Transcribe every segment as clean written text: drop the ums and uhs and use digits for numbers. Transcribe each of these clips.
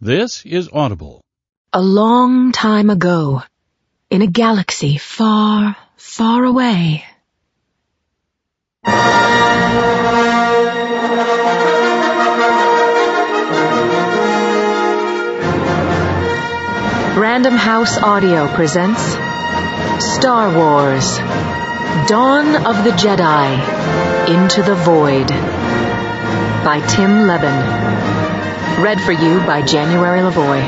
This is Audible. A long time ago, in a galaxy far, far away. Random House Audio presents Star Wars: Dawn of the Jedi, Into the Void by Tim Levin. Read for you by January Lavoie.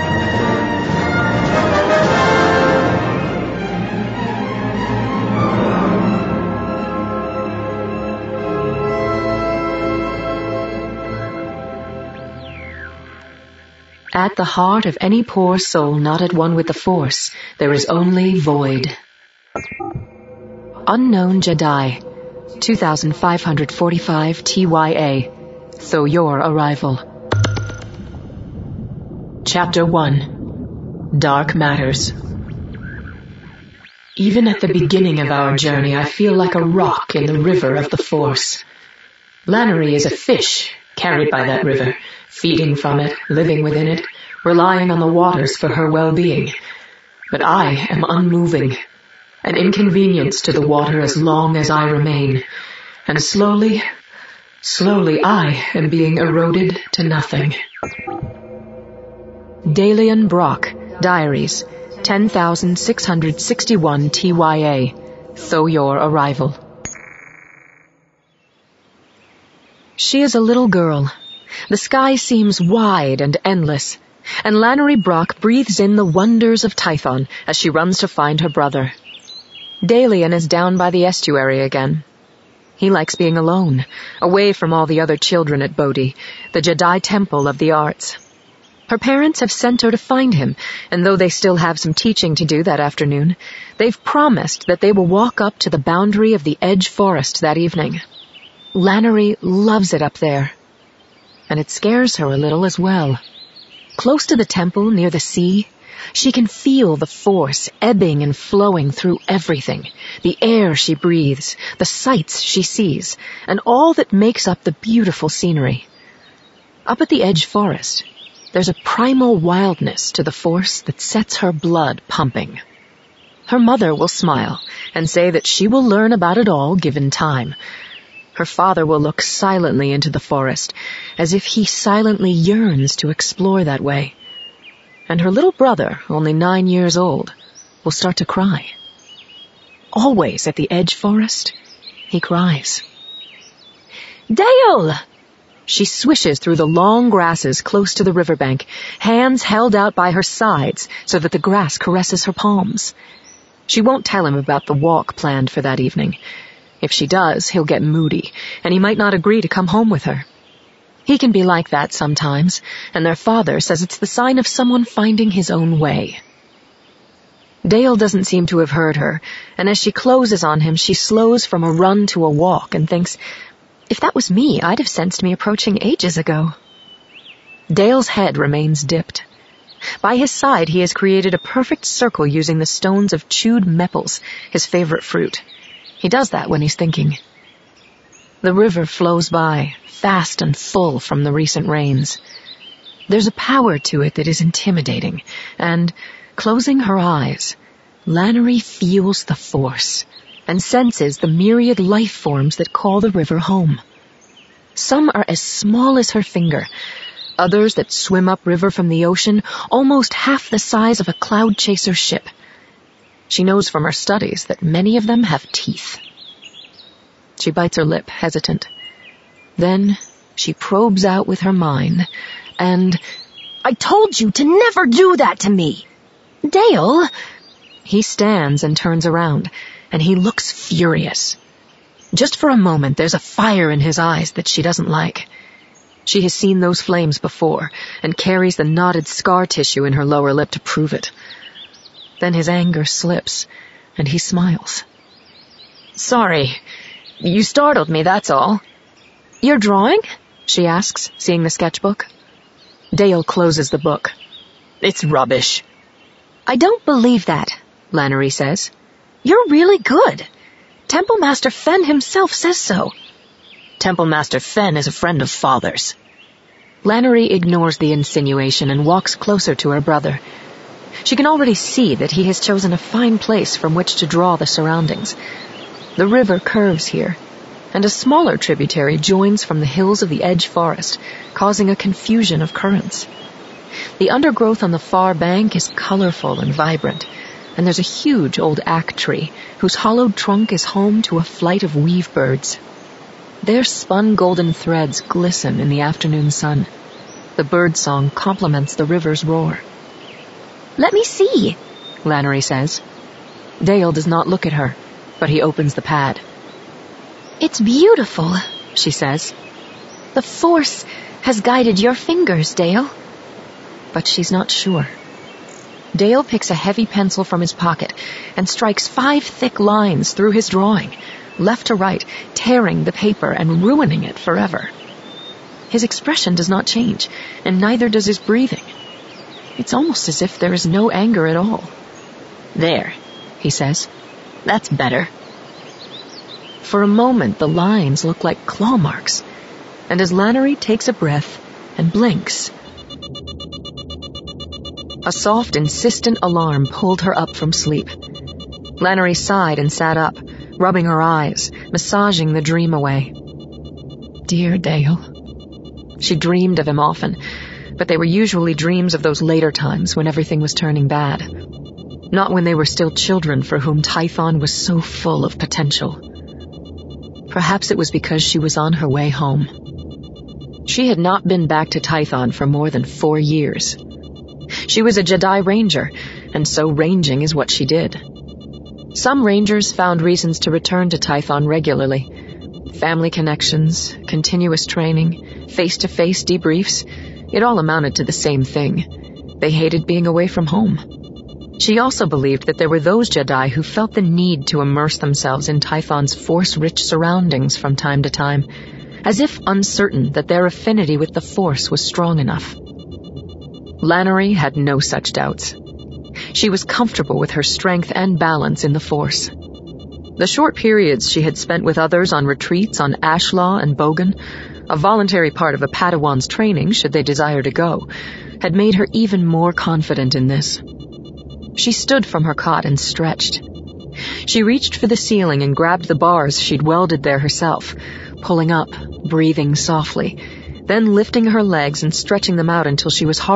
At the heart of any poor soul not at one with the Force, there is only void. Unknown Jedi, 2545 TYA. So your arrival. Chapter 1. Dark Matters. Even at the beginning of our journey, I feel like a rock in the river of the Force. Lannery is a fish carried by that river, feeding from it, living within it, relying on the waters for her well-being. But I am unmoving, an inconvenience to the water as long as I remain. And slowly I am being eroded to nothing. Dalian Brock, Diaries, 10,661 TYA. So your arrival. She is a little girl. The sky seems wide and endless, and Lannery Brock breathes in the wonders of Tython as she runs to find her brother. Dalian is down by the estuary again. He likes being alone, away from all the other children at Bodhi, the Jedi Temple of the Arts. Her parents have sent her to find him, and though they still have some teaching to do that afternoon, they've promised that they will walk up to the boundary of the Edge Forest that evening. Lannery loves it up there, and it scares her a little as well. Close to the temple, near the sea, she can feel the Force ebbing and flowing through everything, the air she breathes, the sights she sees, and all that makes up the beautiful scenery. Up at the Edge Forest, there's a primal wildness to the Force that sets her blood pumping. Her mother will smile and say that she will learn about it all given time. Her father will look silently into the forest, as if he silently yearns to explore that way. And her little brother, only 9 years old, will start to cry. Always at the Edge Forest, he cries. Dale! She swishes through the long grasses close to the riverbank, hands held out by her sides so that the grass caresses her palms. She won't tell him about the walk planned for that evening. If she does, he'll get moody, and he might not agree to come home with her. He can be like that sometimes, and their father says it's the sign of someone finding his own way. Dale doesn't seem to have heard her, and as she closes on him, she slows from a run to a walk and thinks, if that was me, I'd have sensed me approaching ages ago. Dale's head remains dipped. By his side, he has created a perfect circle using the stones of chewed maples, his favorite fruit. He does that when he's thinking. The river flows by, fast and full from the recent rains. There's a power to it that is intimidating, and, closing her eyes, Lannery feels the Force and senses the myriad life forms that call the river home. Some are as small as her finger, others that swim upriver from the ocean, almost half the size of a cloud chaser ship. She knows from her studies that many of them have teeth. She bites her lip, hesitant. Then she probes out with her mind, and, I told you to never do that to me! Dale! He stands and turns around, and he looks furious. Just for a moment, there's a fire in his eyes that she doesn't like. She has seen those flames before, and carries the knotted scar tissue in her lower lip to prove it. Then his anger slips, and he smiles. Sorry, you startled me, that's all. You're drawing? She asks, seeing the sketchbook. Dale closes the book. It's rubbish. I don't believe that, Lannery says. You're really good. Temple Master Fen himself says so. Temple Master Fen is a friend of Father's. Lannery ignores the insinuation and walks closer to her brother. She can already see that he has chosen a fine place from which to draw the surroundings. The river curves here, and a smaller tributary joins from the hills of the Edge Forest, causing a confusion of currents. The undergrowth on the far bank is colorful and vibrant, and there's a huge old ack tree whose hollowed trunk is home to a flight of weave birds. Their spun golden threads glisten in the afternoon sun. The bird song complements the river's roar. "Let me see," Lannery says. Dale does not look at her, but he opens the pad. "It's beautiful," she says. "The Force has guided your fingers, Dale." But she's not sure. Dale picks a heavy pencil from his pocket and strikes 5 thick lines through his drawing, left to right, tearing the paper and ruining it forever. His expression does not change, and neither does his breathing. It's almost as if there is no anger at all. "There," he says. "That's better." For a moment, the lines look like claw marks, and as Lannery takes a breath and blinks, a soft, insistent alarm pulled her up from sleep. Lannery sighed and sat up, rubbing her eyes, massaging the dream away. Dear Dale. She dreamed of him often, but they were usually dreams of those later times when everything was turning bad. Not when they were still children for whom Tython was so full of potential. Perhaps it was because she was on her way home. She had not been back to Tython for more than 4 years. She was a Jedi Ranger, and so ranging is what she did. Some Rangers found reasons to return to Tython regularly. Family connections, continuous training, face-to-face debriefs, it all amounted to the same thing. They hated being away from home. She also believed that there were those Jedi who felt the need to immerse themselves in Tython's Force-rich surroundings from time to time, as if uncertain that their affinity with the Force was strong enough. Lannery had no such doubts. She was comfortable with her strength and balance in the Force. The short periods she had spent with others on retreats on Ashlaw and Bogan, a voluntary part of a Padawan's training should they desire to go, had made her even more confident in this. She stood from her cot and stretched. She reached for the ceiling and grabbed the bars she'd welded there herself, pulling up, breathing softly, then lifting her legs and stretching them out until she was